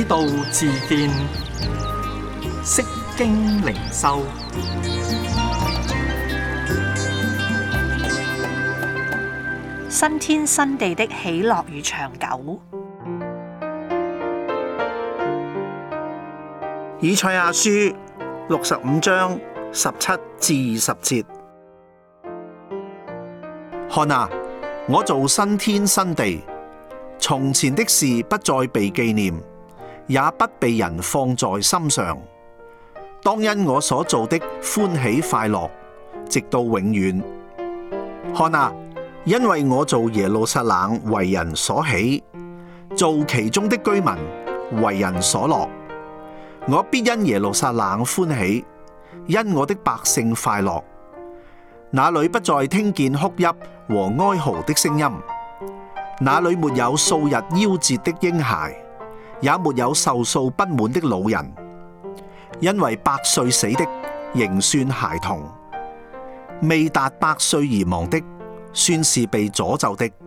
道自見，釋經靈修， 新天新地的喜樂與長久。 以賽亞書65章17至20節。看啊，我做新天新地，從前的事不再被紀念，也不被人放在心上。當因我所做的歡喜快樂，直到永遠。看啊，因為我做耶路撒冷為人所喜，做其中的居民為人所樂。我必因耶路撒冷歡喜，因我的百姓快樂。那裏不再聽見哭泣和哀嚎的聲音，那裏沒有數日夭折的嬰孩，也沒有壽數不滿的老人，因為百歲死的仍算孩童，未達百歲而亡的算是被詛咒的。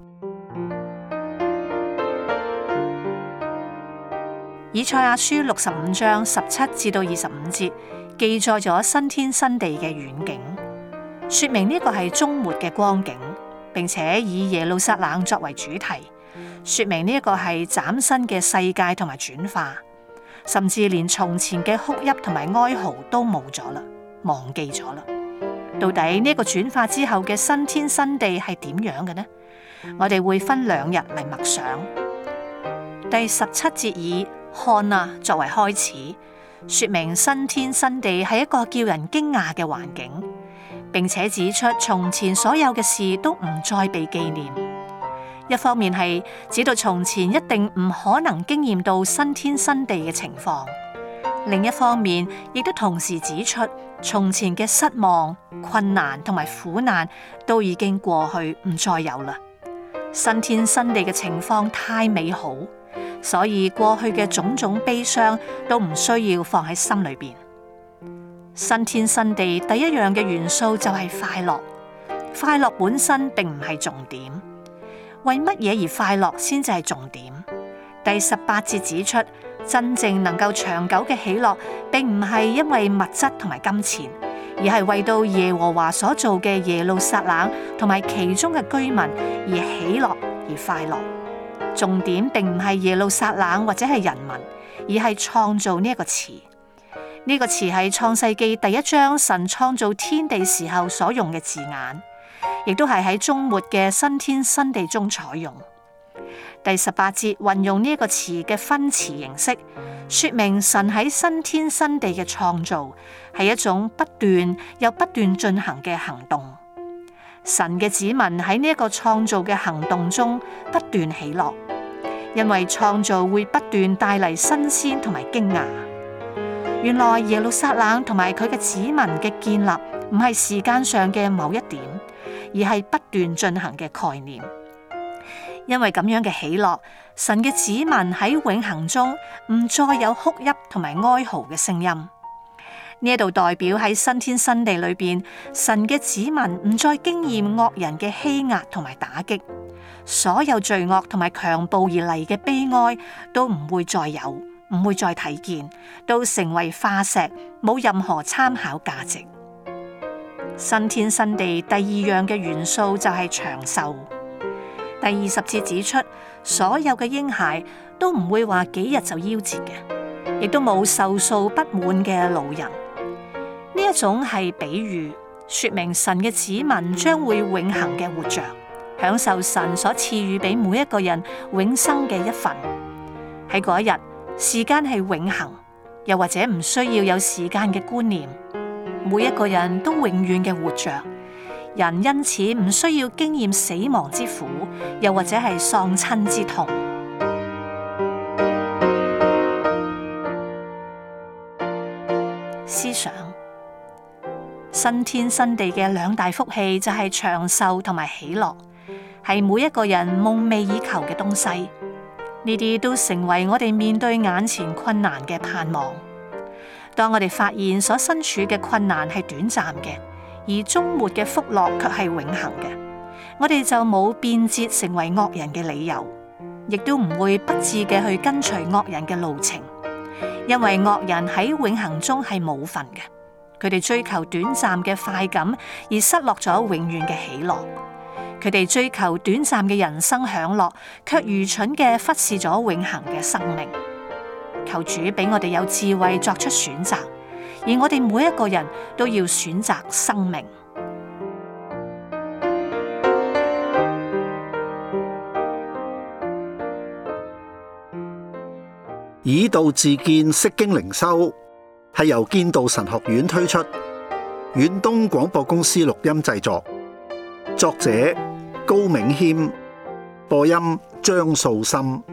以賽亞書65章17至到25節記載咗新天新地嘅遠景，說明呢個係終末嘅光景，並且以耶路撒冷作為主題，說明呢一個係嶄新嘅世界同埋轉化，甚至連從前嘅哭泣同埋哀嚎都冇咗啦，忘記咗啦。到底呢個轉化之後嘅新天新地係點樣嘅呢？我哋會分2日嚟默想。第17節以看啊作為開始，說明新天新地係一個叫人驚訝嘅環境，並且指出從前所有嘅事都唔再被紀念。一方面係指到從前一定唔可能經驗到新天新地嘅情況，另一方面亦都同時指出從前嘅失望、困難同埋苦難都已經過去，唔再有啦。新天新地嘅情況太美好，所以過去嘅種種悲傷都唔需要放喺心裏邊。新天新地第一樣嘅元素就係快樂，快樂本身並唔係重點，為乜嘢而快樂先至係重點。第18節指出，真正能夠長久嘅喜樂，並唔係因為物質同埋金錢，而係為到耶和華所做嘅耶路撒冷同埋其中嘅居民而喜樂而快樂。重點並唔係耶路撒冷或者係人民，而係創造呢一個詞。呢個詞係創世記第1章神創造天地時候所用嘅字眼，亦都係喺終末嘅新天新地中採用。第18節運用呢一個詞嘅分詞形式，說明神喺新天新地嘅創造係一種不斷又不斷進行嘅行動。神嘅子民喺呢一個創造嘅行動中不斷喜樂，因為創造會不斷帶嚟新鮮同埋驚訝。原來耶路撒冷同埋佢嘅子民嘅建立唔係時間上嘅某一點，而係不斷進行嘅概念。因為咁樣嘅喜樂，神嘅子民喺永恆中唔再有哭泣同埋哀嚎嘅聲音。呢一度代表喺新天新地裏邊，神嘅子民唔再經驗惡人嘅欺壓同埋打擊，所有罪惡同埋強暴而嚟嘅悲哀都唔會再有，唔會再睇見，都成為化石，冇任何參考價值。新天新地第2樣嘅元素就係長壽。第20節指出，所有嘅嬰孩都唔會話幾日就夭折嘅，亦都冇壽數不滿嘅老人。呢一種係比喻，說明神嘅子民將會永恆嘅活着，享受神所賜予俾每一個人永生嘅一份。喺嗰一日，時間係永恆，又或者唔需要有時間嘅觀念，每一個人都永遠嘅活着。人因此唔需要經驗死亡之苦，又或者係喪親之痛。思想新天新地嘅2大福氣就係長壽同埋喜樂，係每一個人夢寐以求嘅東西。呢啲都成為我哋面對眼前困難嘅盼望。當我哋發現所身處嘅困難係短暫嘅，而終末嘅福樂卻係永恆嘅，我哋就冇變節成為惡人嘅理由， 亦都唔會不智嘅去跟隨惡人嘅路程，因為惡人喺永恆中係冇份嘅。佢哋追求短暫嘅快感，而失落咗永遠嘅喜樂。佢哋追求短暫嘅人生享樂，卻愚蠢嘅忽視咗永恆嘅生命。求主俾我哋有智慧作出選擇，而我哋每一個人都要選擇生命。 以道自見，釋經靈修係由建道神學院推出，遠東廣播公司錄音製作，作者高銘謙，播音張素心。